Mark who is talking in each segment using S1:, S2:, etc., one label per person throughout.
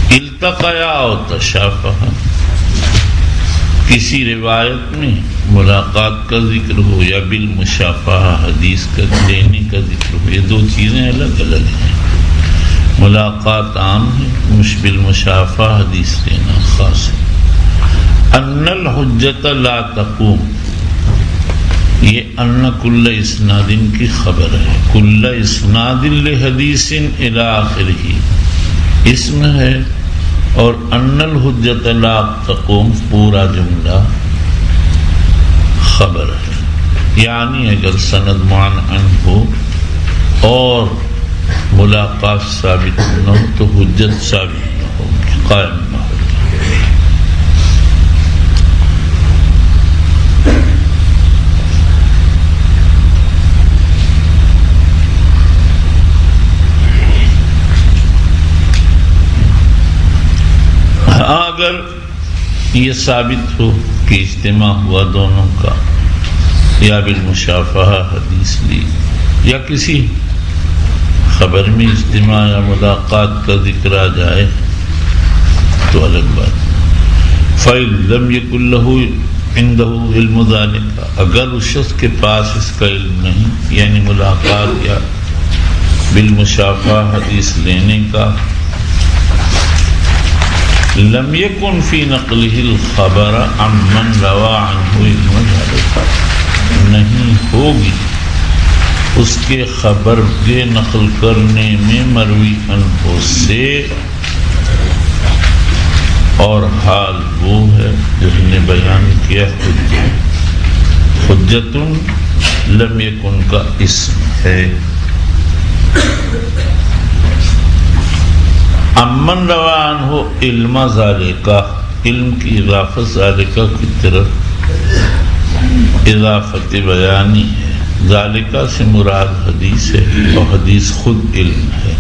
S1: التقیا و تشافہ، کسی روایت میں ملاقات کا ذکر ہو یا بالمشافہ حدیث کا لینے کا ذکر ہو، یہ دو چیزیں الگ الگ ہیں۔ ملاقات عام ہے، بالمشافہ حدیث لینا خاص ہے۔ ان الحجت لا تقوم، یہ ان کل اسناد کی خبر ہے۔ کل اسناد لحدیث الی آخرہ اسم ہے، اور ان الحجت لا تقوم پورا جملہ خبر ہے۔ یعنی اگر سند معنعن ہو اور ملاقات ثابت نہ ہو تو حجت ثابت نہ ہو، قائم نہ ہو۔ اگر یہ ثابت ہو کہ اجتماع ہوا دونوں کا، یا بالمشافہ حدیث لی یا کسی خبر میں اجتماع یا ملاقات کا ذکر آ جائے تو الگ بات۔ فَإِن لَمْ يَكُن لَّهُ عِندَهُ عِلْمُ ذَلِكَ، اگر اس شخص کے پاس اس کا علم نہیں، یعنی ملاقات یا بالمشافہ حدیث لینے کا، لم يكن في نقله الخبر عمن روى عنه علم ذلك، نہیں ہوگی اس کے خبر کے نقل کرنے میں مروی عنہ سے، اور حال وہ ہے جس نے بیان کیا حجت لم یکن کا اسم ہے۔ امن روان ہو علم ذالکہ، علم کی اضافت ذالکہ کی طرف اضافت بیانی ہے۔ ذالکہ سے مراد حدیث ہے، اور حدیث خود علم ہے۔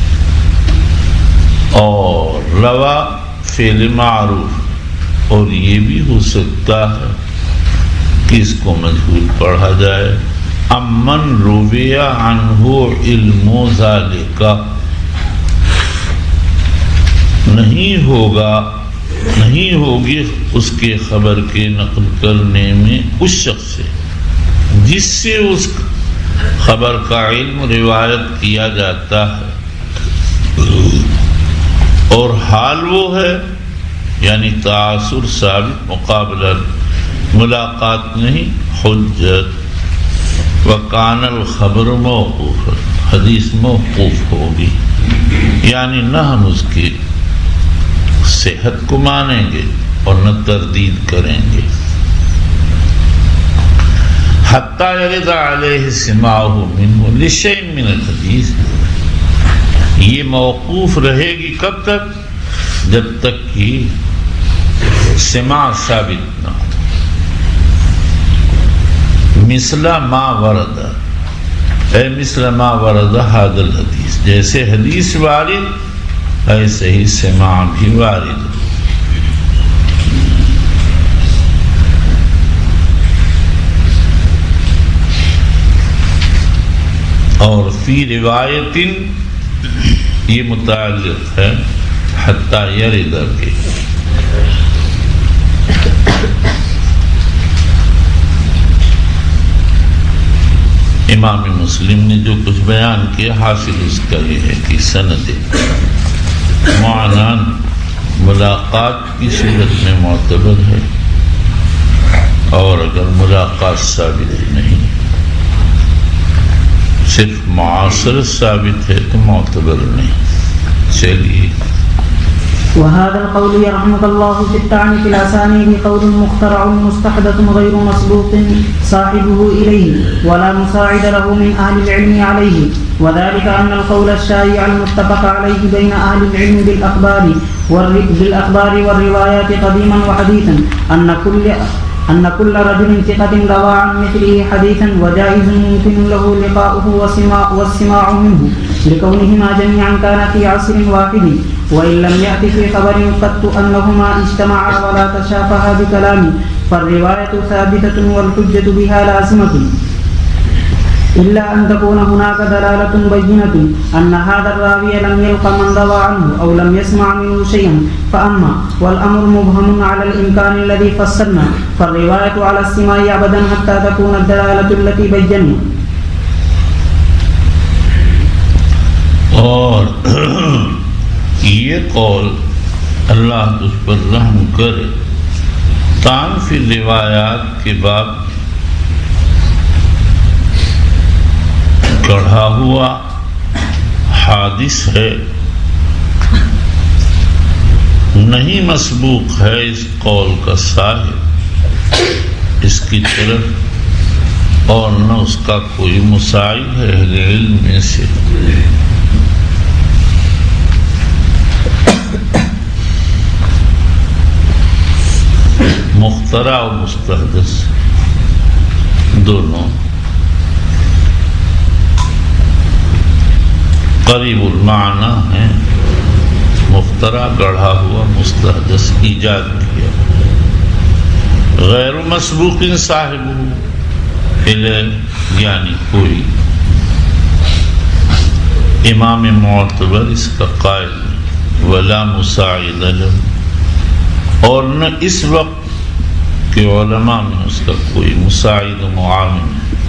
S1: اور روا فعل معروف، اور یہ بھی ہو سکتا ہے کہ اس کو مجہول پڑھا جائے۔ امن روی عنہ علم ذالکہ، نہیں ہوگی اس کے خبر کے نقل کرنے میں اس شخص سے جس سے اس خبر کا علم روایت کیا جاتا ہے، اور حال وہ ہے یعنی تعاصر ثابت مقابلہ ملاقات نہیں حجت۔ وکان الخبر موقوف، حدیث موقوف ہوگی، یعنی نہ ہم اس کی صحت کو مانیں گے اور نہ تردید کریں گے۔ حتی یرد علیہ سماعہ منہ لشیء من الحدیث، یہ موقوف رہے گی کب تک؟ جب تک کہ سماع ثابت نہ ہو۔ مثل ما ورد، اے مثل ما ورد ھذا الحدیث، جیسے حدیث وارد ایسے ہی سماع بھی وارد۔ اور فی روایت یہ متعلق ہے حتی یرد کے۔ امام مسلم نے جو کچھ بیان کیا حاصل اس کا یہ ہے کہ سند معنان ملاقات کی صورت میں معتبر ہے، اور اگر ملاقات ثابت نہیں صرف معاصرت ثابت ہے تو معتبر نہیں۔ چلیے
S2: وهذا القول يرحمك الله في الطعن في الأسانيد قول مخترع مستحدث غير مسبوق صاحبه إليه ولا مساعد له من أهل العلم عليه، وذلك أن القول الشائع المتفق عليه بين أهل العلم بالأخبار والروايات قديما وحديثا أن كل رجل ثقة روى عن مثله حديثا وجائز ممكن له لقاؤه والسماع منه لكونهما جميعا كان في عصر واحد، وإن لم يأت في خبر قط أنهما اجتمعا ولا تشافها بكلام فالرواية ثابتة والحجة بها لازمة۔ إلا أن تكون هناك دلالة بينة أن هذا الراوي لم يلق من روى عنه أو لم يسمع منه شيئا فأما والأمر مبهم على الإمكان الذي فسرنا فالرواية على السماع أبدا حتى تكون الدلالة التي بينا.
S1: اور یہ قول اللہ تجھ پر رحم کرے تان فی روایات کے بعد گڑھا ہوا حادث ہے، نہیں مسبوق ہے اس قول کا صاحب اس کی طرف، اور نہ اس کا کوئی مساعد ہے اہل علم میں سے. مخترع و مستحدث دونوں قریب المعنی ہیں. مخترع گڑھا ہوا، مستحدث ایجاد کیا. غیر مسبوق صاحب یعنی کوئی امام معتبر اس کا قائل ولا مساعد له، اور نہ اس وقت کہ علماء میں اس کا کوئی مساعد و معاون.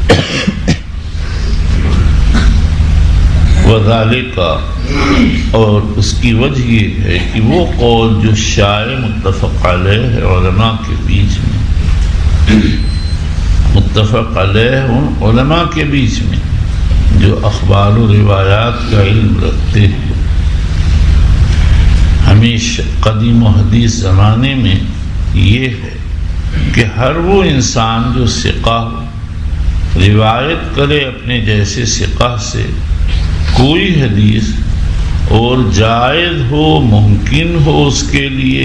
S1: وذالک، اور اس کی وجہ یہ ہے کہ وہ قول جو شائع متفق علیہ ہے علماء کے بیچ میں، متفق علیہ ان علماء کے بیچ میں جو اخبار و روایات کا علم رکھتے ہیں، ہمیشہ قدیم و حدیث زمانے میں یہ ہے کہ ہر وہ انسان جو ثقہ روایت کرے اپنے جیسے ثقہ سے کوئی حدیث اور جائز ہو، ممکن ہو اس کے لیے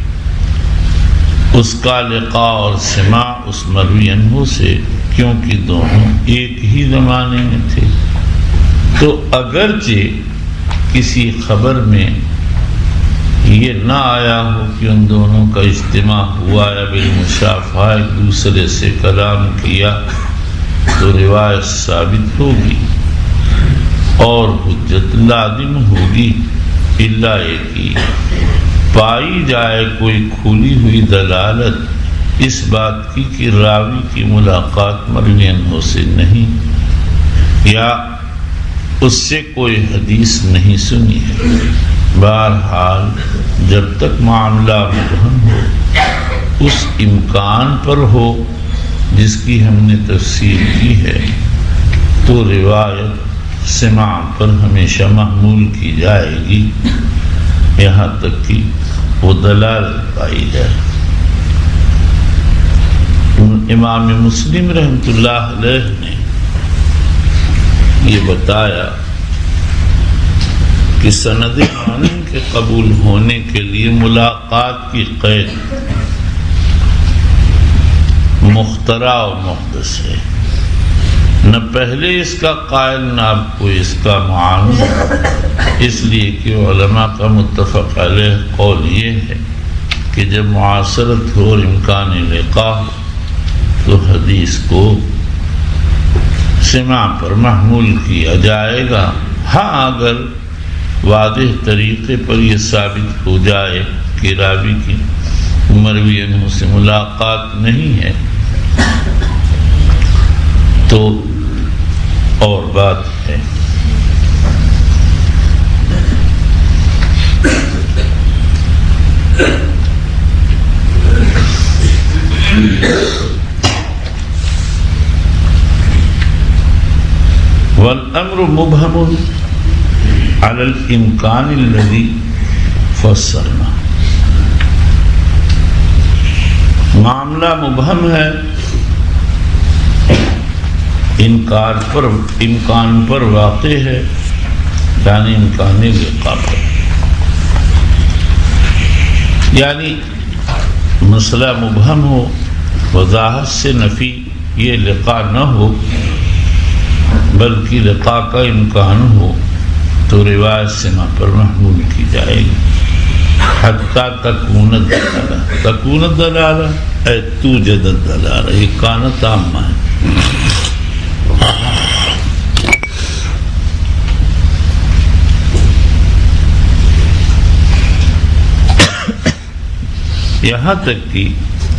S1: اس کا لقاء اور سماع اس مروی عنہ سے، کیونکہ دونوں ایک ہی زمانے میں تھے. تو اگرچہ کسی خبر میں یہ نہ آیا ہو کہ ان دونوں کا اجتماع ہوا یا بالمشافہہ ایک دوسرے سے کلام کیا، تو روایت ثابت ہوگی اور حجت لازم ہوگی، الا کہ پائی جائے کوئی کھلی ہوئی دلالت اس بات کی کہ راوی کی ملاقات مروی عنہ سے نہیں یا اس سے کوئی حدیث نہیں سنی ہے. بہرحال جب تک معاملہ مبہم ہو، اس امکان پر ہو جس کی ہم نے تفسیر کی ہے، تو روایت سماع پر ہمیشہ محمول کی جائے گی یہاں تک کہ وہ دلالت پائی جائے. امام مسلم رحمۃ اللہ علیہ نے یہ بتایا کہ سند معنی کے قبول ہونے کے لیے ملاقات کی قید مخترع و محدث ہے. نہ پہلے اس کا قائل نہ اب کوئی اس کا معاون، اس لیے کہ علماء کا متفق علیہ قول یہ ہے کہ جب معاصرت ہو اور امکان لقاء ہو تو حدیث کو سماع پر محمول کیا جائے گا. ہاں اگر واضح طریقے پر یہ ثابت ہو جائے کہ راوی کی مروی عنہ سے ملاقات نہیں ہے تو اور بات ہے. والامر مبهم على الامکان الذي فسرنا، معاملہ مبہم ہے امکان پر واقع ہے، یعنی امکان لقاء پر. یعنی مسئلہ مبہم ہو، وضاحت سے نفی یہ لقاء نہ ہو بلکہ لقاء کا امکان ہو تو روایت سماع پر محمول کی جائے گی. حتیٰ تکون الدلالہ اے توجد الدلالہ، یہ کانت عامہ ہے. یہاں تک کہ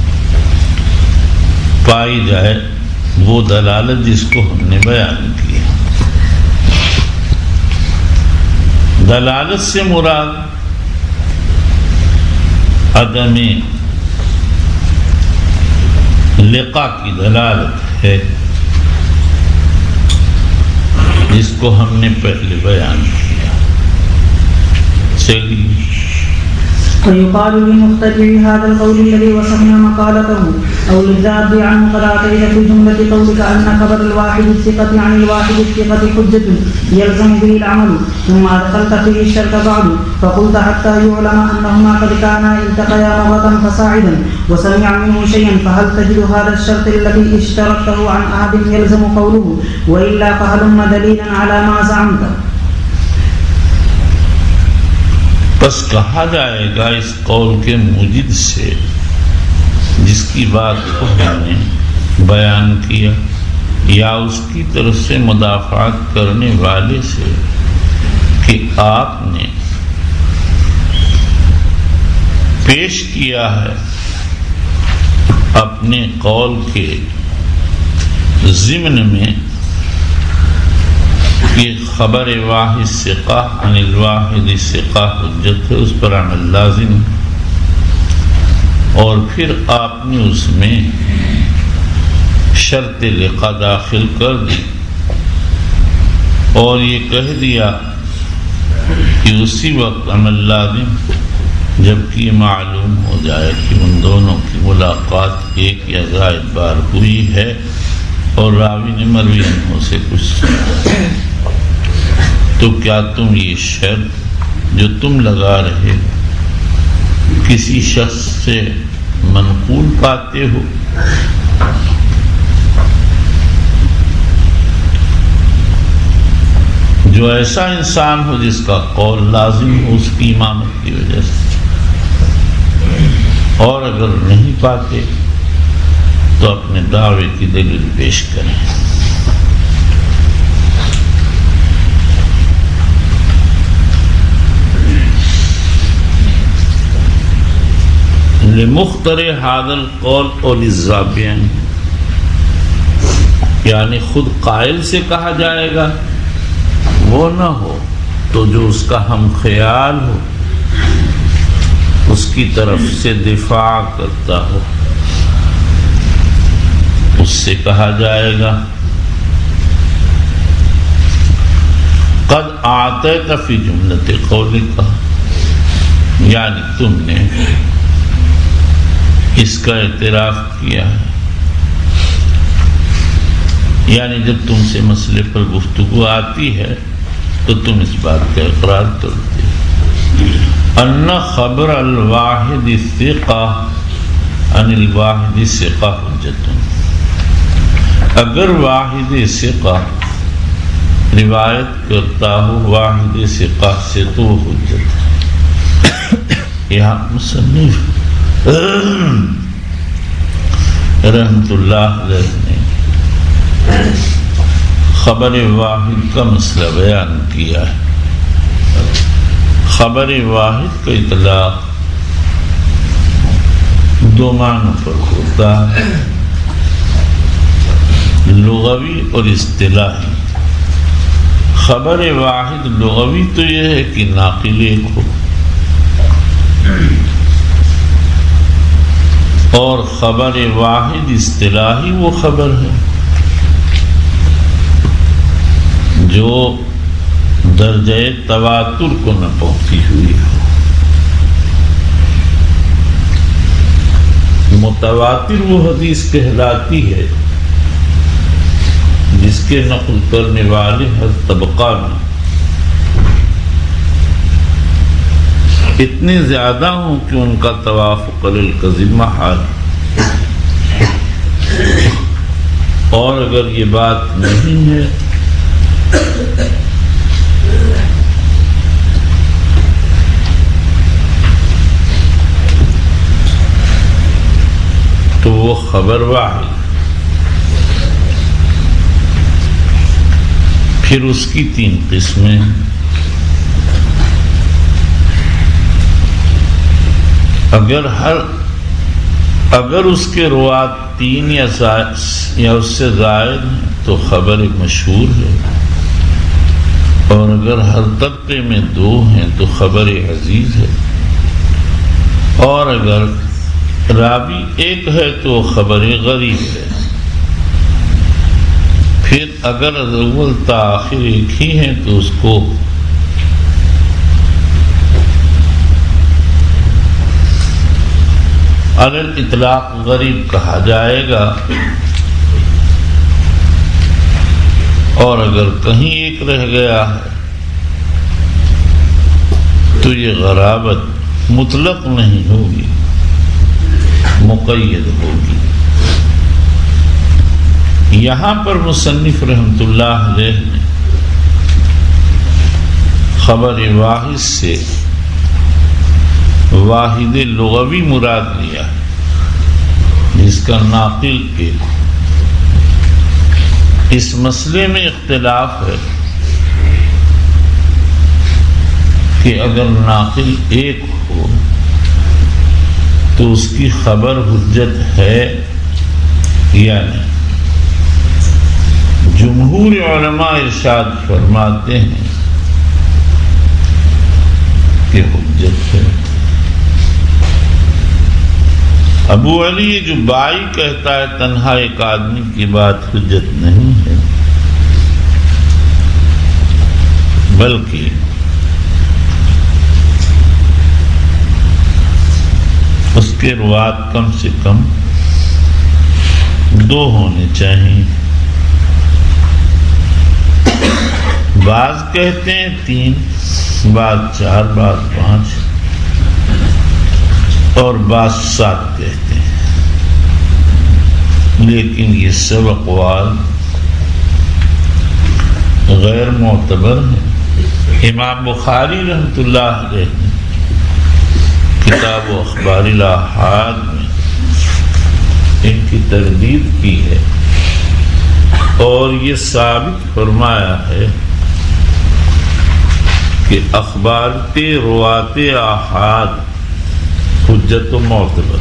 S1: پائی جائے وہ دلالت جس کو ہم نے بیان کی. دلالت سے مراد عدم لقا کی دلالت ہے جس کو ہم نے پہلے بیان کیا. چلیے.
S2: ويقال لمخترع هذا القول الذي وصفنا مقالته أو للذات عنه قد أتيت في جملة قولك أن خبر الواحد الثقة عن الواحد الثقة حجة يلزم به العمل، ثم أدخلت فيه الشرط بعد فقلت حتى يعلم أنهما قد كانا التقيا مرة فصاعدا وسمع منه شيئا، فهل تجد هذا الشرط الذي اشترطته عن أحد يلزم قوله، وإلا فهلم دليلا على ما زعمت؟
S1: بس کہا جائے گا اس قول کے موجد سے جس کی بات کو ہم نے بیان کیا یا اس کی طرف سے مدافعت کرنے والے سے کہ آپ نے پیش کیا ہے اپنے قول کے ضمن میں کہ خبر واحد ثقہ عن الواحد ثقہ حجت ہے، اس پر عمل لازم، اور پھر آپ نے اس میں شرط لقا داخل کر دی اور یہ کہہ دیا کہ اسی وقت عمل لازم جبکہ یہ معلوم ہو جائے کہ ان دونوں کی ملاقات ایک یا زائد بار ہوئی ہے اور راوی نے مروی انہوں سے کچھ سنا. تو کیا تم یہ شرط جو تم لگا رہے کسی شخص سے منقول پاتے ہو؟ جو ایسا انسان ہو جس کا قول لازم ہو اس کی امامت کی وجہ سے، اور اگر نہیں پاتے تو اپنے دعوے کی دلیل پیش کریں. لمخترع هذا القول اور للزابین، یعنی خود قائل سے کہا جائے گا وہ نہ ہو تو جو اس کا ہم خیال ہو اس کی طرف سے دفاع کرتا ہو اس سے کہا جائے گا قد آتیت فی جملۃ قولک، یعنی تم نے اس کا اعتراف کیا ہے، یعنی جب تم سے مسئلے پر گفتگو آتی ہے تو تم اس بات کا اقرار کرتے ہو ان خبر الواحد الثقہ عن الواحد ثقہ حجت، اگر واحد ثقہ روایت کرتا ہو واحد ثقہ سے تو حجت. یہاں مصنف رحمت اللہ علیہ نے خبر واحد کا مسئلہ بیان کیا ہے. خبر واحد کا اطلاق دو معنوں پر ہوتا ہے، لغوی اور اصطلاحی. خبر واحد لغوی تو یہ ہے کہ ناقل ایک ہو، اور خبر واحد اصطلاحی وہ خبر ہے جو درجہ تواتر کو نہ پہنچی ہوئی ہو. متواتر وہ حدیث کہلاتی ہے جس کے نقل کرنے والے ہر طبقہ میں اتنے زیادہ ہوں کہ ان کا توافق علی الکذب محال، اور اگر یہ بات نہیں ہے تو وہ خبر واحد. پھر اس کی تین قسمیں، اگر ہر اگر اس کے روات 3 یا اس سے زائد ہیں تو خبر مشہور ہے، اور اگر ہر طبقے میں 2 ہیں تو خبر عزیز ہے، اور اگر راوی 1 ہے تو خبر غریب ہے۔ پھر اگر از اول تا آخر ایک ہی ہیں تو اس کو علی الاطلاق غریب کہا جائے گا، اور اگر کہیں ایک رہ گیا ہے تو یہ غرابت مطلق نہیں ہوگی، مقید ہوگی۔ یہاں پر مصنف رحمۃ اللہ علیہ نے خبر واحد سے واحد لغوی مراد لیا ہے، جس کا ناقل ایک۔ اس مسئلے میں اختلاف ہے کہ اگر ناقل ایک ہو تو اس کی خبر حجت ہے یا نہیں۔ جمہور علماء ارشاد فرماتے ہیں کہ حجت ہے۔ ابو علی جو بائی کہتا ہے تنہا ایک آدمی کی بات حجت نہیں ہے، بلکہ اس کے روات کم سے کم 2 ہونے چاہیے۔ بعض کہتے ہیں 3، بعض 4، بعض 5 اور بعض 7 کہتے ہیں، لیکن یہ سب اقوال غیر معتبر ہیں۔ امام بخاری رحمۃ اللہ علیہ نے کتاب و اخبار الاحاد میں ان کی تردید کی ہے، اور یہ ثابت فرمایا ہے کہ اخبارات روات آحاد حجت و معتبر۔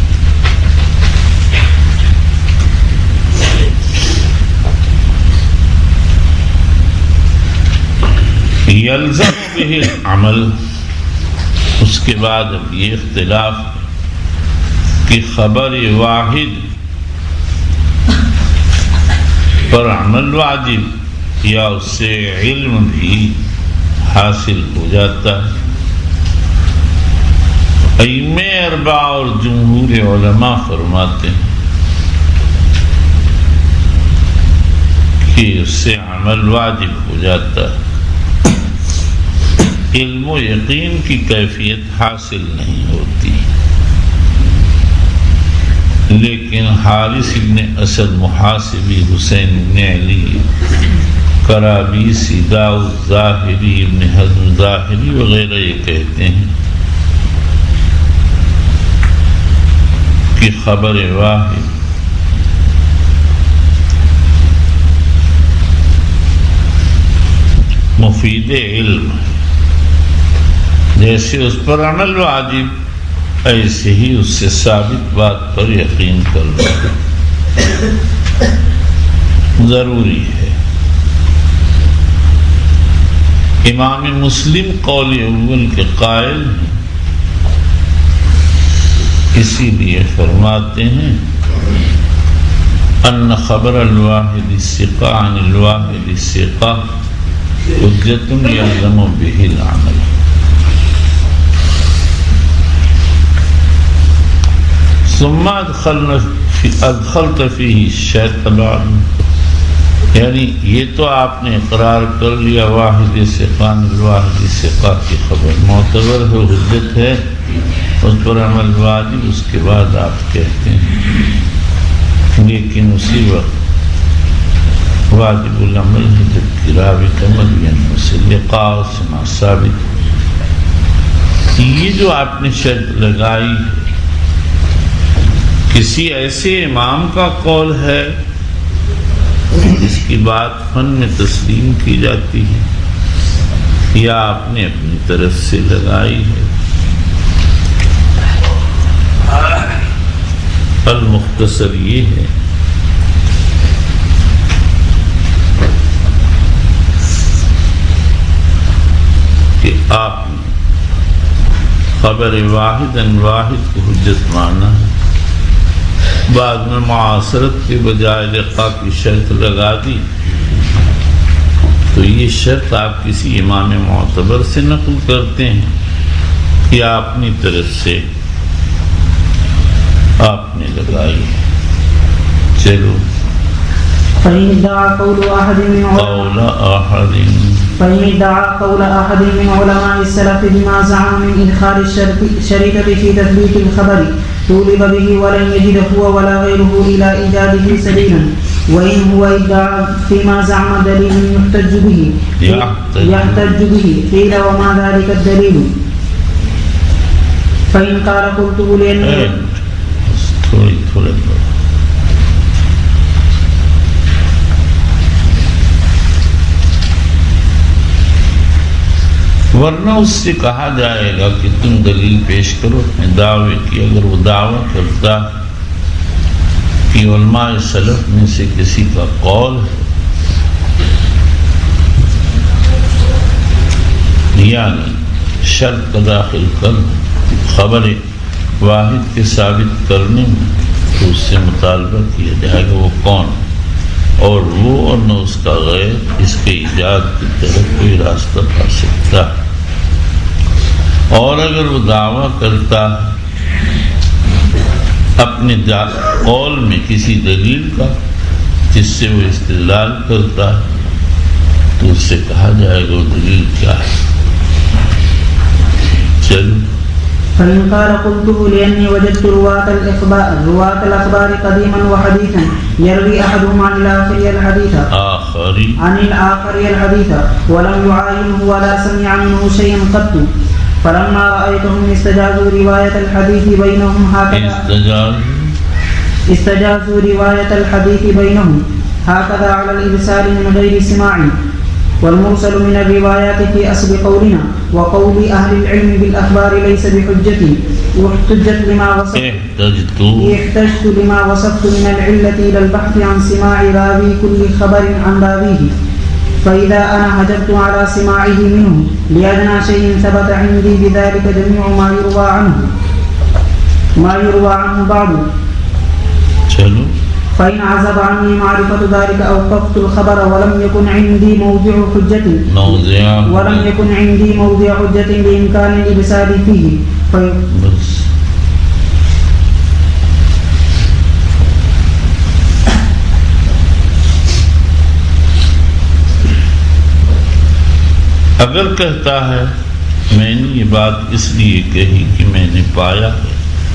S1: یلزم به العمل۔ اس کے بعد اب یہ اختلاف کہ خبر واحد پر عمل واجب یا اس سے علم بھی حاصل ہو جاتا ہے۔ ائمہ 4 اور جمہور علماء فرماتے ہیں کہ اس سے عمل واجب ہو جاتا ہے، علم و یقین کی کیفیت حاصل نہیں ہوتی۔ لیکن حارث ابن اسد محاسبی، حسین ابن علی کرابیسی، داؤد ظاہری، ابن حزم ظاہری وغیرہ یہ کہتے ہیں کہ خبر واحد مفید علم ہے، جیسے اس پر عمل واجب ایسے ہی اس سے ثابت بات پر یقین کرنا ضروری ہے۔ امام مسلم قول اول کے قائل ہیں، اسی لیے فرماتے ہیں ان خبر الواحد الثقہ عن الواحد الثقہ حجت یلزم به العمل۔ ثم ادخلت فيه الشرط بعد، یعنی یہ تو آپ نے اقرار کر لیا واحد ثقہ عن الواحد ثقہ کی خبر معتبر ہے، حجت ہے، اس پر عمل واجب، اس کے بعد آپ کہتے ہیں لیکن اسی وقت واجب العمل ہے جبکہ راوی کا مبین سے لقاء و سماع ثابت۔ یہ جو آپ نے شرط لگائی ہے کسی ایسے امام کا قول ہے جس کی بات فن میں تسلیم کی جاتی ہے، یا آپ نے اپنی طرف سے لگائی ہے؟ المختصر یہ ہے کہ آپ خبر واحد کو حجت مانا ہے، بعد میں معاصرت کے بجائے لقاء کی شرط لگا دی، تو یہ شرط آپ کسی امام معتبر سے نقل کرتے ہیں یا اپنی طرف سے آپ نے لگائی؟ چلو
S2: فإن ادعى قول أحد من علماء السلف بما زعم من إدخال الشريطة في تثبيت الخبر طولب به ولن يجد هو ولا غيره إلى إيجاده سبيلا، وإن هو ادعى فيما زعم دليل يحتج به قيل وما ذلك الدليل؟ فإن قال قلت لأني
S1: ورنہ اس سے کہا جائے گا کہ تم دلیل پیش کرو اپنے دعوے کی۔ اگر وہ دعویٰ کرتا کہ علماء سلف میں سے کسی کا قول ہے، یعنی شرط کا داخل کر خبر واحد کے ثابت کرنے میں، تو اس سے مطالبہ کیا جائے گا وہ کون، اور وہ اور نہ اس کا غیر اس کے ایجاد کی طرف کوئی راستہ پا سکتا ہے۔ اور اگر وہ دعویٰ کرتا اپنے قول میں کسی دلیل کا جس سے وہ استدلال کرتا ہے، تو اس سے کہا جائے گا وہ دلیل کیا ہے۔ چلو
S2: فإن قال قلته لأني وجدت رواة الأخبار قديما وحديثا يروي أحدهم عن الآخر الحديث ولم يعاينه ولا سمع منه شيئا قط، فلما رأيتهم استجازوا رواية الحديث بينهم هكذا على الإرسال من غير سماع، والمرسل من الروايات في أصل قولنا وقول أهل العلم بالأخبار ليس بحجة، واحتجت لما وصفت من العلة إلى البحث عن سماع راوي كل خبر عن راويه، فإذا أنا هجرت على سماعه منه لأدنى شيء ثبت عندي بذلك جميع ما يروى عنه بعض، فإن عزب عني معرفة ذلك أوقفت الخبر ولم يكن عندي موضع حجة بإمكان الإرسال فيه،
S1: اگر کہتا ہے میں نے یہ بات اس لیے کہی کہ میں نے پایا ہے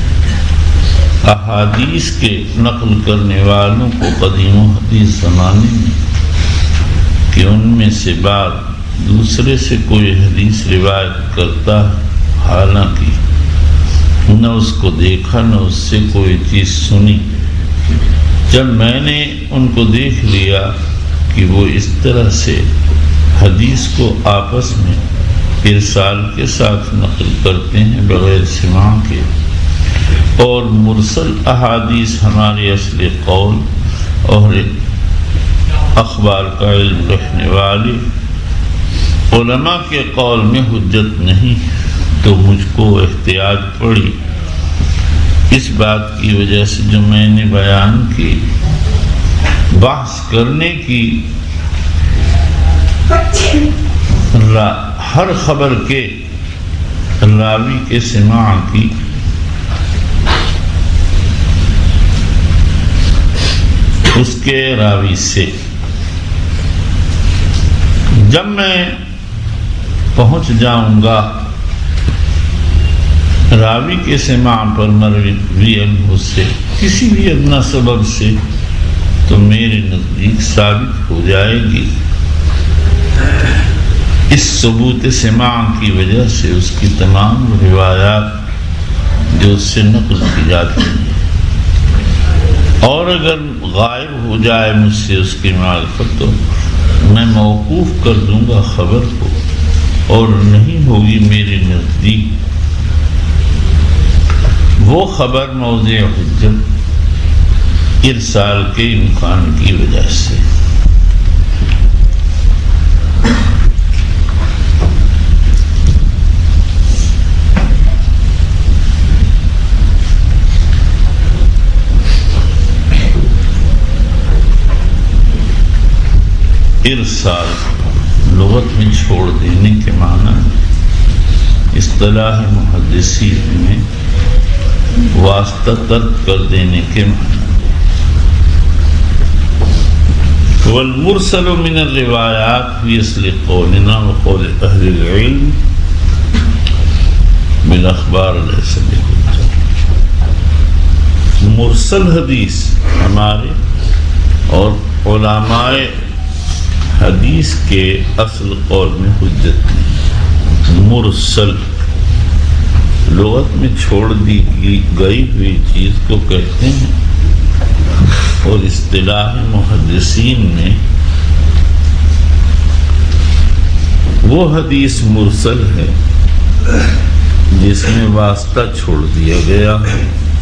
S1: احادیث کے نقل کرنے والوں کو قدیم و حدیث زمانے میں کہ ان میں سے بعض دوسرے سے کوئی حدیث روایت کرتا ہے، حالانکہ نہ اس کو دیکھا نہ اس سے کوئی چیز سنی، جب میں نے ان کو دیکھ لیا کہ وہ اس طرح سے حدیث کو آپس میں ارسال کے ساتھ نقل کرتے ہیں بغیر سماع کے، اور مرسل احادیث ہمارے اصل قول اور اخبار کا علم رکھنے والے علماء کے قول میں حجت نہیں، تو مجھ کو احتیاط پڑی اس بات کی وجہ سے جو میں نے بیان کی، بحث کرنے کی ہر خبر کے راوی کے سماع کی اس کے راوی سے۔ جب میں پہنچ جاؤں گا راوی کے سماع پر مروی عنہ سے کسی بھی ادنا سبب سے، تو میرے نزدیک ثابت ہو جائے گی اس ثبوت سماع کی وجہ سے اس کی تمام روایات جو اس سے نقل کی جاتی ہیں، اور اگر غائب ہو جائے مجھ سے اس کی معرفت تو میں موقوف کر دوں گا خبر کو، اور نہیں ہوگی میرے نزدیک وہ خبر موضع حجت ارسال کے امکان کی وجہ سے۔ ارسال لغت میں چھوڑ دینے کے معنی اصطلاح محدثین میں واسطہ ترک کر دینے کے معنی۔ والمرسل من الروایات فی اصل قولنا وقول اہل العلم بالاخبار لیس بحجہ۔ مرسل حدیث ہمارے اور علماء حدیث کے اصل قول میں حجت نہیں۔ مرسل لغت میں چھوڑ دی گئی ہوئی چیز کو کہتے ہیں، اور اصطلاح محدثین میں وہ حدیث مرسل ہے جس میں واسطہ چھوڑ دیا گیا ہے۔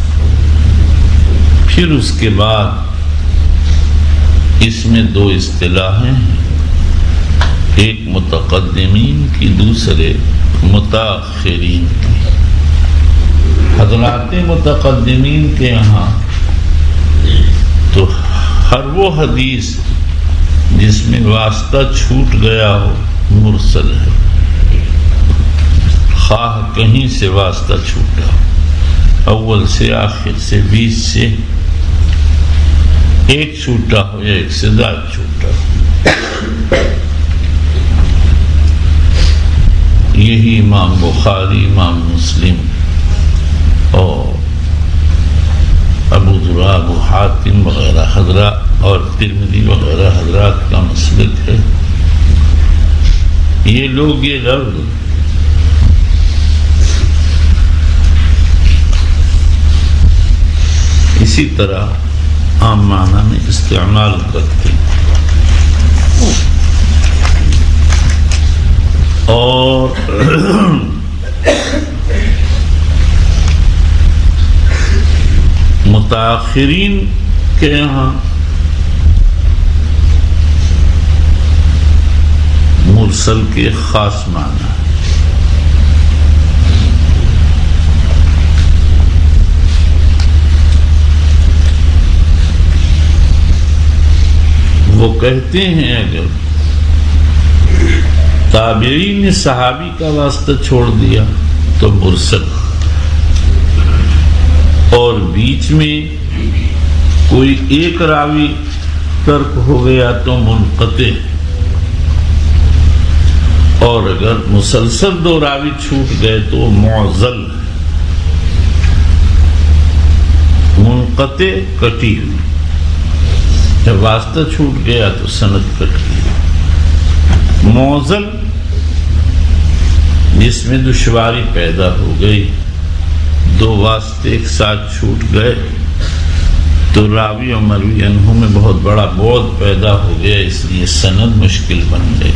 S1: پھر اس کے بعد اس میں دو اصطلاحیں ہیں، ایک متقدمین کی، دوسرے متاخرین کی۔ حضرات متقدمین کے یہاں تو ہر وہ حدیث جس میں واسطہ چھوٹ گیا ہو مرسل ہے، خواہ کہیں سے واسطہ چھوٹا ہو، اول سے آخر سے بیچ سے ایک چھوٹا ہو یا ایک سے زیادہ چھوٹا ہو۔ یہی امام بخاری، امام مسلم اور ابو ذرا، ابو حاتم وغیرہ حضرات اور ترمذی وغیرہ حضرات کا مسلک ہے۔ یہ لوگ یہ لفظ اسی طرح عام معنی میں استعمال کرتے ہیں، اور متاخرین کے یہاں مرسل کے خاص معنی ہے۔ وہ کہتے ہیں اگر تابعین نے صحابی کا واسطہ چھوڑ دیا تو مرسل، اور بیچ میں کوئی ایک راوی ترک ہو گیا تو منقطع، اور اگر مسلسل دو راوی چھوٹ گئے تو معضل، منقطع کٹی ہوئی۔ جب واسطہ چھوٹ گیا تو سند کٹ گئی۔ معضل جس میں دشواری پیدا ہو گئی، دو واسطے ایک ساتھ چھوٹ گئے تو راوی اور مروی عنہ میں بہت بڑا بعد پیدا ہو گیا، اس لیے سند مشکل بن گئی۔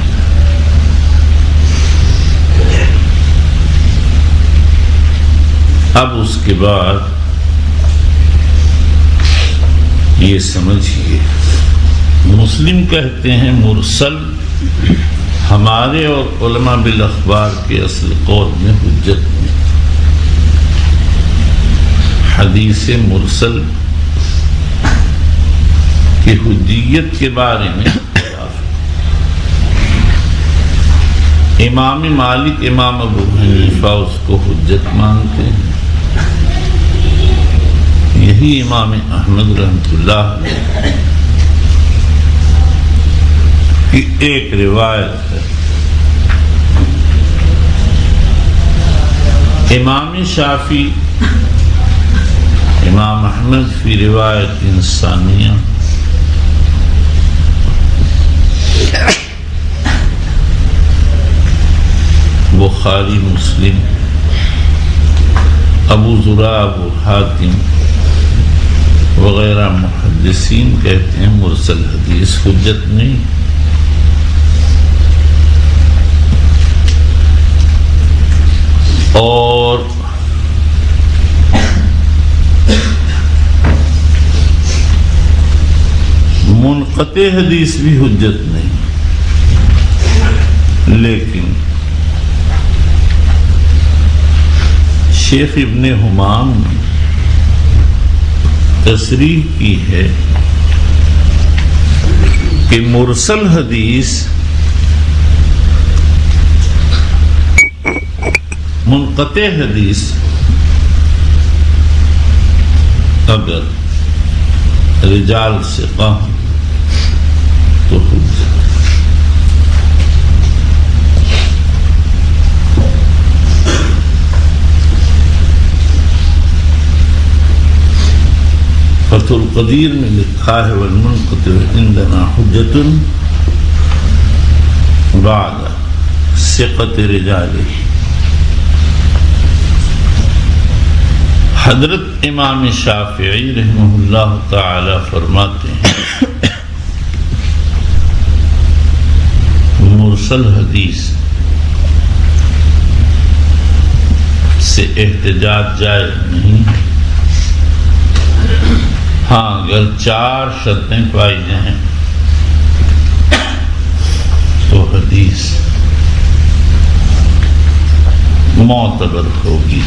S1: اب اس کے بعد یہ سمجھیے، مسلم کہتے ہیں مرسل ہمارے اور علماء بالاخبار کے اصل قول میں حجت میں۔ حدیث مرسل کی حجیت کے بارے میں امام مالک، امام ابو حنیفہ اس کو حجت مانتے ہیں، یہی امام احمد رحمۃ اللہ کی ایک روایت ہے۔ امام شافعی، امام احمد فی روایت انسانیہ، بخاری، مسلم، ابو ذرا، ابو حاتم وغیرہ محدثین کہتے ہیں مرسل حدیث حجت نہیں۔ اور منقطع حدیث بھی حجت نہیں، لیکن شیخ ابن حمام نے تصریح کی ہے کہ مرسل حدیث منقطع حدیث اگر رجال سے کہاں تو حجت۔ فتح القدیر میں لکھا ہے والمنقطع عندنا حجت بعد ثقت رجاله۔ حضرت امام شافعی رحمہ اللہ تعالی فرماتے ہیں مرسل حدیث سے احتجاج جائز نہیں، ہاں اگر 4 شرطیں پائی جائیں تو حدیث معتبر ہوگی۔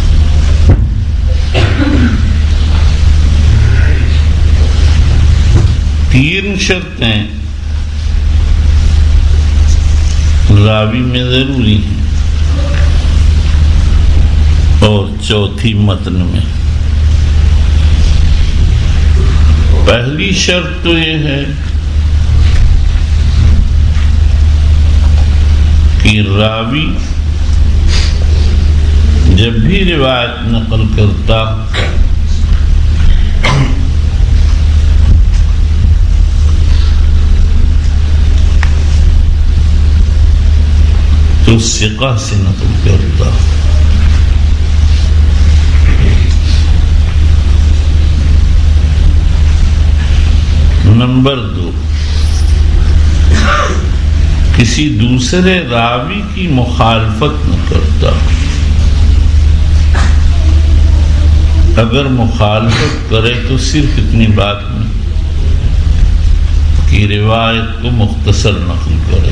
S1: تین شرطیں راوی میں ضروری ہیں اور چوتھی متن میں۔ پہلی شرط تو یہ ہے کہ راوی جب بھی روایت نقل کرتا تو ثقہ سے نقل کرتا۔ نمبر 2، کسی دوسرے راوی کی مخالفت نہ کرتا۔ اگر مخالفت کرے تو صرف اتنی بات میں کہ روایت کو مختصر نقل کرے۔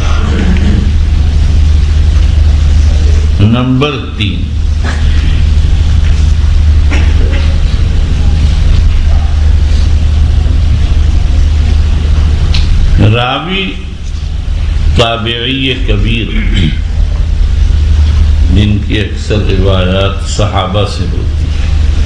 S1: نمبر 3، راوی تابعی کبیر جن کی اکثر روایات صحابہ سے ہوتی ہیں۔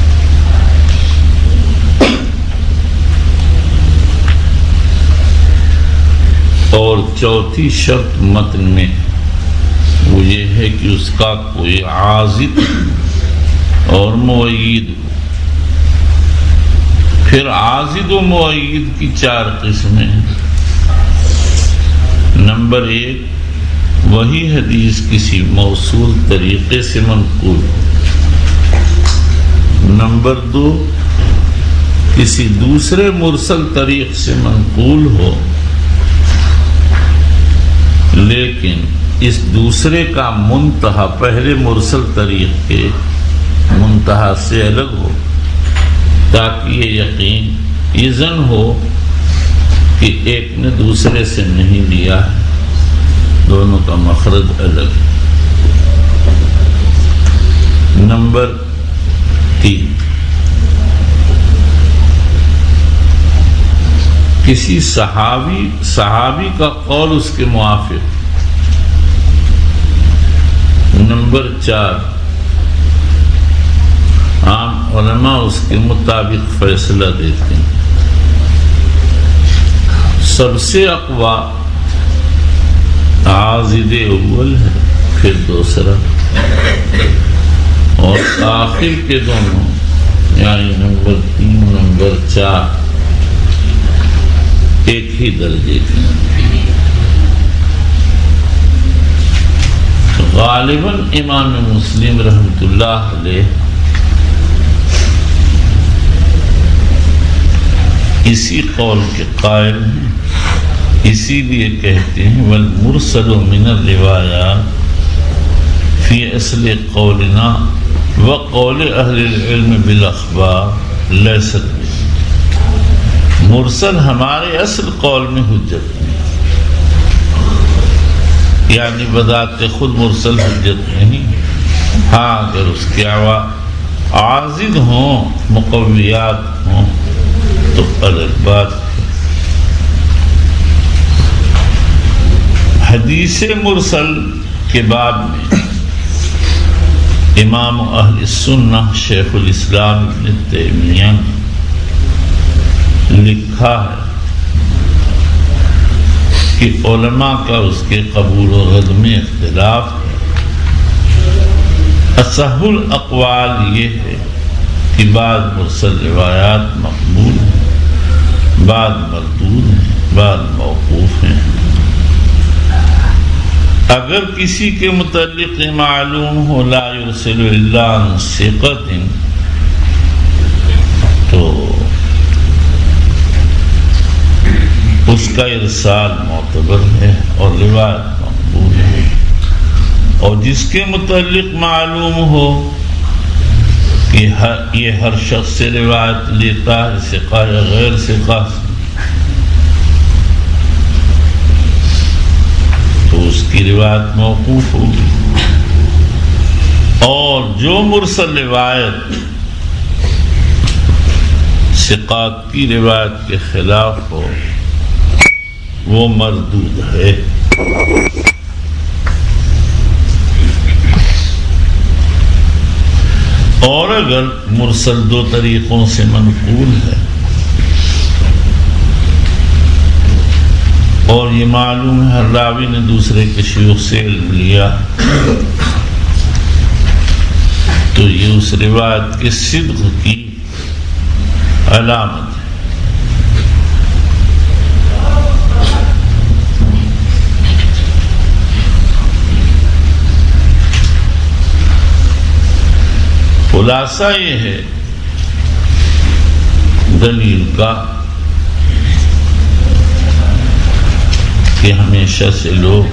S1: اور چوتھی شرط متن میں وہ یہ ہے کہ اس کا کوئی عاضد اور مؤید ہو۔ پھر عاضد و مؤید کی 4 قسمیں ہیں۔ نمبر 1، وہی حدیث کسی موصول طریقے سے منقول ہو۔ نمبر 2، کسی دوسرے مرسل طریق سے منقول ہو لیکن اس دوسرے کا منتہا پہلے مرسل طریق کے منتہا سے الگ ہو، تاکہ یہ ظن ہو کہ ایک نے دوسرے سے نہیں لیا ہے، دونوں کا مخرج الگ ہے۔ نمبر 3، کسی صحابی کا قول اس کے موافق۔ نمبر 4، عام علماء اس کے مطابق فیصلہ دیتے ہیں۔ سب سے اقوی عاضد اول ہے، پھر دوسرا، اور آخر کے دونوں یعنی نمبر 3 نمبر 4 ایک ہی درجے کے۔ غالباً امام مسلم رحمۃ اللہ علیہ اسی قول کے قائل ہیں، اسی لیے کہتے ہیں والمرسل من الروایات فی اصل قولنا وقول اہل العلم بالاخبار لیست۔ مرسل ہمارے اصل قول میں حجت نہیں، یعنی بذات خود مرسل حجت نہیں. ہاں اگر اس کے عاضد ہوں، مقویات ہوں تو الگ بات ہے. حدیث مرسل کے باب میں امام اہل السنہ شیخ الاسلام ابن تیمیہ نے لکھا ہے کہ علماء کا اس کے قبول و رد میں اختلاف ہے. اصح الاقوال یہ ہے کہ بعض مرسل روایات مقبول ہیں، بعض مردود ہیں، بعض موقوف ہیں. اگر کسی کے متعلق معلوم ہو لا یرسل الا عن ثقۃ تو اس کا ارسال معتبر ہے اور روایت مقبول ہے. اور جس کے متعلق معلوم ہو کہ یہ ہر شخص سے روایت لیتا ہے، ثقہ یا غیر ثقہ، تو اس کی روایت موقوف ہوگی. اور جو مرسل روایت ثقات کی روایت کے خلاف ہو وہ مردود ہے. اور اگر مرسل دو طریقوں سے منقول ہے اور یہ معلوم ہے ہر راوی نے دوسرے کے شیوخ سے علم لیا، تو یہ اس روایت کے صدق کی علامت ہے. خلاصہ یہ ہے دلیل کا کہ ہمیشہ سے لوگ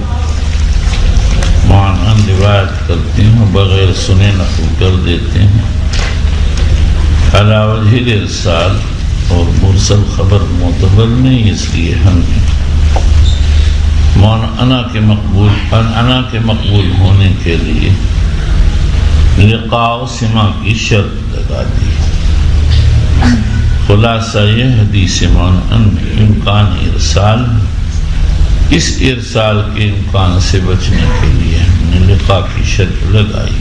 S1: معنن روایت کرتے ہیں، بغیر سنے نقل کر دیتے ہیں علی وجہ الارسال، اور مرسل خبر معتبر نہیں. اس لیے ہم معنن کے مقبول ہونے کے لیے لقاء و سماع کی شرط لگا دی. خلاصہ یہ حدیث معنن میں امکان ارسال، اس ارسال کے امکان سے بچنے کے لیے ہم نے لقاء کی شرط لگائی.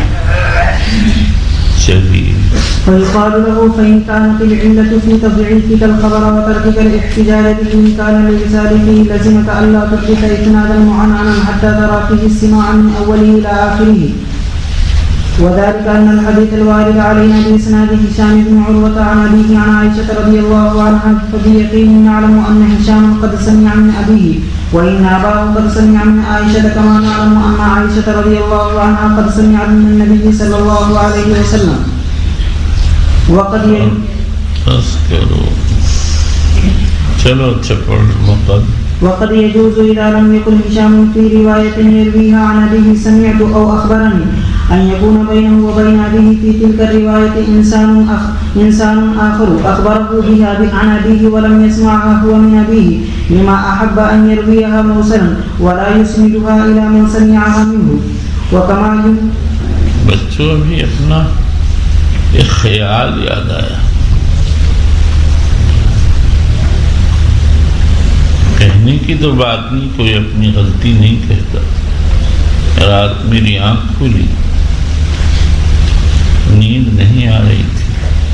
S1: چلیے.
S2: فيقال له فإن كانت العلة في تضعيفك الخبر وتركك الاحتجاج به إن كان لرسالته لزمك ألا تثبت إسنادا معنعنا حتى ترى فيه السماع من أوله إلى آخره. وذلك أن الحديث الوارد علينا بإسناد هشام بن عروة عن أبيه عن عائشة رضي الله عنها فبيقين نعلم أن هشام قد سمع من أبيه وإن أباه قد سمع من عائشة كما نعلم أن عائشة رضي الله عنها قد سمعت من النبي صلى الله عليه وسلم. وقد يجوز إذا لم يكن هشام في رواية يرويها عن أبيه سمعت أو أخبرني أن يكون بينه وبين أبيه في تلك الرواية إنسان آخر أخبره بها عن أبيه ولم يسمعها هو من أبيه لما أحب أن يرويها موصلا ولا يسندها إلى من سمعها منه. وكما
S1: بچوں بھی اپنا ایک خیال یاد آیا. کہنے کی تو بات نہیں، کوئی اپنی غلطی نہیں کہتا. رات میری آنکھ کھلی، نیند نہیں آ رہی تھی،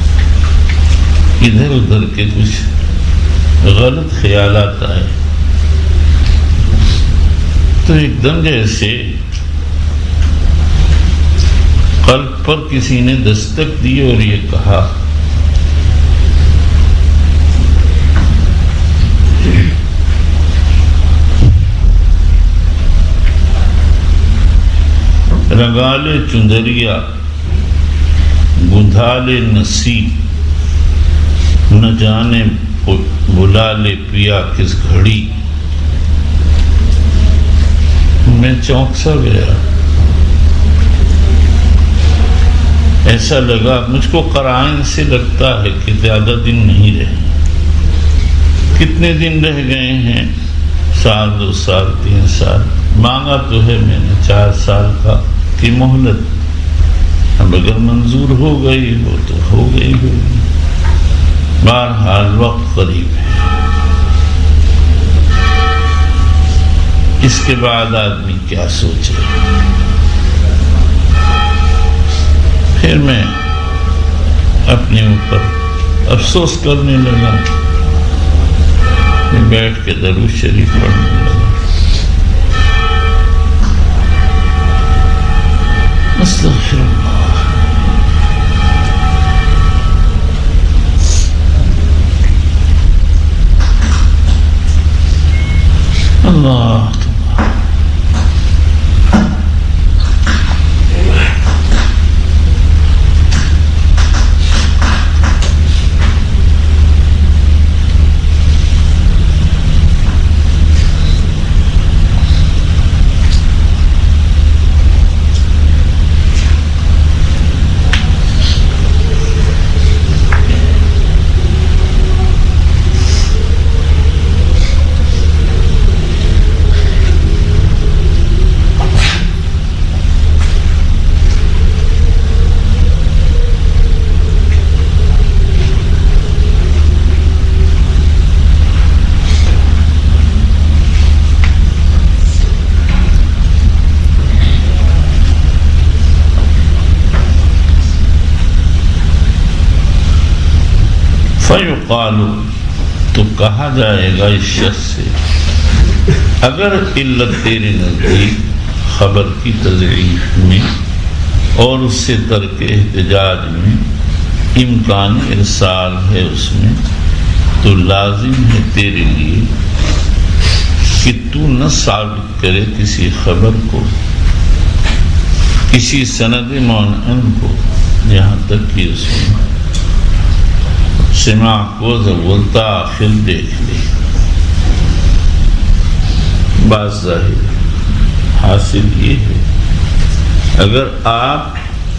S1: ادھر ادھر کے کچھ غلط خیالات آئے، تو ایک دم جیسے قلب پر کسی نے دستک دی اور یہ کہا رنگالے چندریا گندھالے نسی نہ جانے بلا لے پیا کس گھڑی. میں چونک سا گیا، ایسا لگا مجھ کو قرائن سے لگتا ہے کہ زیادہ دن نہیں رہے. کتنے دن رہ گئے ہیں؟ سال 2 سال 3 سال، مانگا تو ہے میں نے 4 سال کا کی مہلت، اب اگر منظور ہو گئی وہ تو ہو گئی ہوگی، بہرحال وقت قریب ہے۔ اس کے بعد آدمی کیا سوچے؟ پھر میں اپنے اوپر افسوس کرنے لگا، میں بیٹھ کے درود شریف پڑھنے لگا، استغفر اللہ، اللہ فیقالو، تو کہا جائے گا اس شخص سے، اگر علت تیرے نزدیک خبر کی تضعیف میں اور اس سے ترک احتجاج میں امکان ارسال ہے اس میں، تو لازم ہے تیرے لیے کہ تو نہ ثابت کرے کسی خبر کو، کسی سند معنعن کو، یہاں تک کہ اس میں سماع کو اول آخر دیکھ لے۔ بات ظاہر حاصل یہ ہے، اگر آپ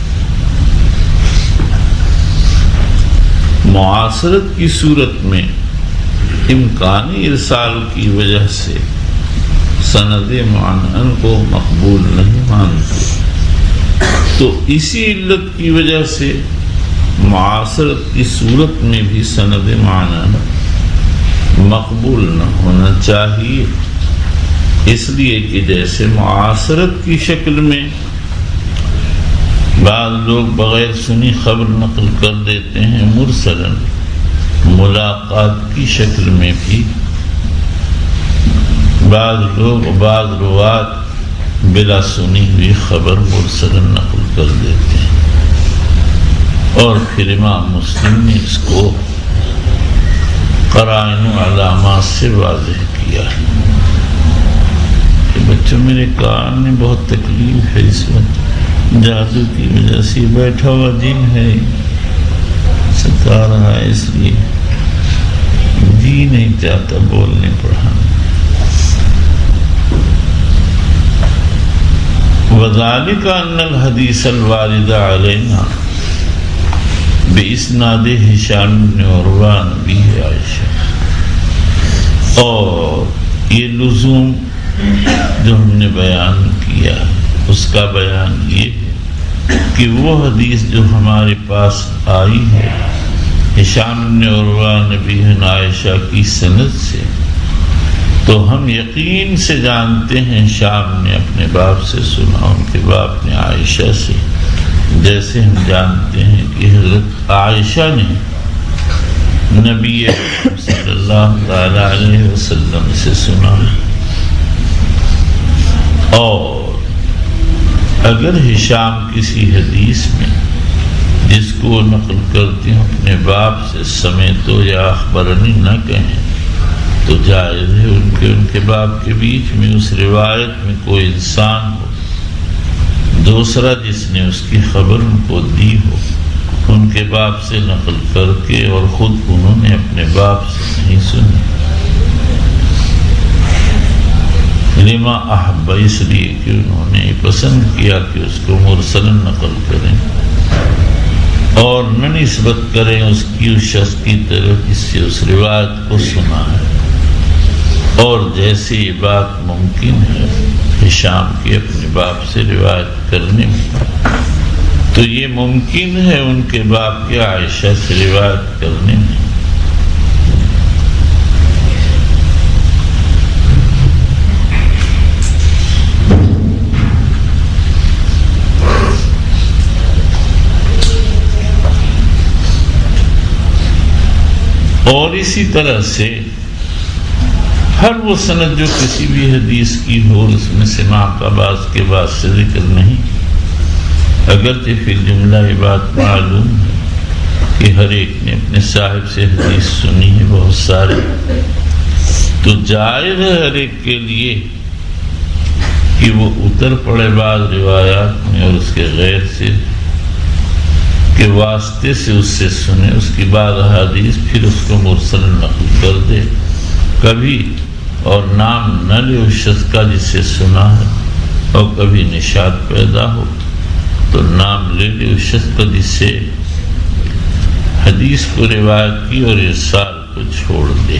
S1: معاصرت کی صورت میں امکانی ارسال کی وجہ سے سند معنعن کو مقبول نہیں مانتے، تو اسی علت کی وجہ سے معاصرت کی صورت میں بھی سند معنعن مقبول نہ ہونا چاہیے، اس لیے کہ جیسے معاصرت کی شکل میں بعض لوگ بغیر سنی خبر نقل کر دیتے ہیں مرسلاً، ملاقات کی شکل میں بھی بعض لوگ بعض روات بلا سنی ہوئی خبر مرسلاً نقل کر دیتے ہیں، اور پھر امام مسلم نے اس کو قرائن و علامات سے واضح کیا کہ بچوں میرے کان میں بہت تکلیف ہے، اس وقت جادو کی وجہ سے بیٹھا ہوا جن ہے ستا رہا ہے، اس لیے جی نہیں چاہتا بولنے پڑھانے۔ وذالک ان الحدیث الوارد علینا بِإِسْنَادِ ہشام بن عروہ نبی عائشہ، اور یہ لزوم جو ہم نے بیان کیا اس کا بیان یہ ہے کہ وہ حدیث جو ہمارے پاس آئی ہے ہشام بن عروہ نبی عائشہ کی سند سے، تو ہم یقین سے جانتے ہیں شام نے اپنے باپ سے سنا، ان کے باپ نے عائشہ سے، جیسے ہم جانتے ہیں کہ حضرت عائشہ نے نبی صلی اللہ تعالی علیہ وسلم سے سنا۔ اور اگر ہشام کسی حدیث میں جس کو نقل کرتے ہیں اپنے باپ سے سمیتو یا اخبرنی نہ کہیں تو جائز ہے ان کے باپ کے بیچ میں اس روایت میں کوئی انسان ہو دوسرا جس نے اس کی خبر ان کو دی ہو، ان کے باپ سے نقل کر کے، اور خود انہوں نے اپنے باپ سے نہیں سنی، لما احب، اس لیے کہ انہوں نے پسند کیا کہ اس کو مرسلن نقل کریں اور نہ نسبت کریں اس کی اس شخص کی طرف جس سے اس روایت کو سنا ہے۔ اور جیسے یہ بات ممکن ہے ہشام کی اپنے باپ سے روایت کرنے میں، تو یہ ممکن ہے ان کے باپ کے عائشہ سے روایت کرنے میں۔ اور اسی طرح سے ہر وہ سند جو کسی بھی حدیث کی ہو اس میں سماع کا بعض کے بعد سے ذکر نہیں، اگرچہ فی الجملہ یہ بات معلوم ہے کہ ہر ایک نے اپنے صاحب سے حدیث سنی ہے، بہت سارے، تو جائز ہے ہر ایک کے لیے کہ وہ اتر پڑے بعض روایات میں اور اس کے غیر سے کے واسطے سے اس سے سنے، اس کی بعد حدیث پھر اس کو مرسل نقل کر دے کبھی، اور نام نہ لے اس شخص کا جس سے سنا ہے، اور کبھی نشاط پیدا ہو تو نام لے لے اس شخص کا جس سے حدیث کو روایت کی اور ارسال کو چھوڑ دے۔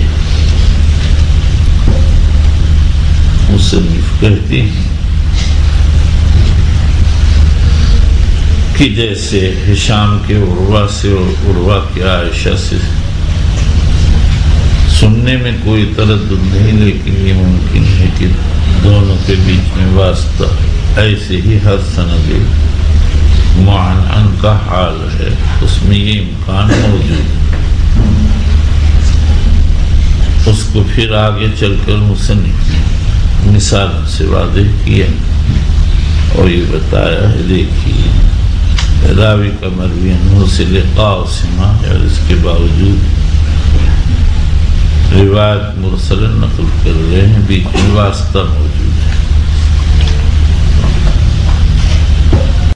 S1: مصنف کہتے ہیں کہ جیسے ہشام کے عروہ سے اور عروہ کے عائشہ سے سننے میں کوئی تردد نہیں، لیکن یہ ممکن ہے کہ دونوں کے بیچ میں واسطہ، ایسے ہی ہر سند معنعن کا حال ہے، اس میں یہ امکان موجود ہے۔ اس کو پھر آگے چل کر مصنف مثال سے واضح کیا اور یہ بتایا ہے، دیکھیے راوی کا مروی عنہ سے لقاء و سماع ہے، اور اس کے باوجود روایت مرسل نقل کر رہے ہیں، بیچ میں واسطہ موجود۔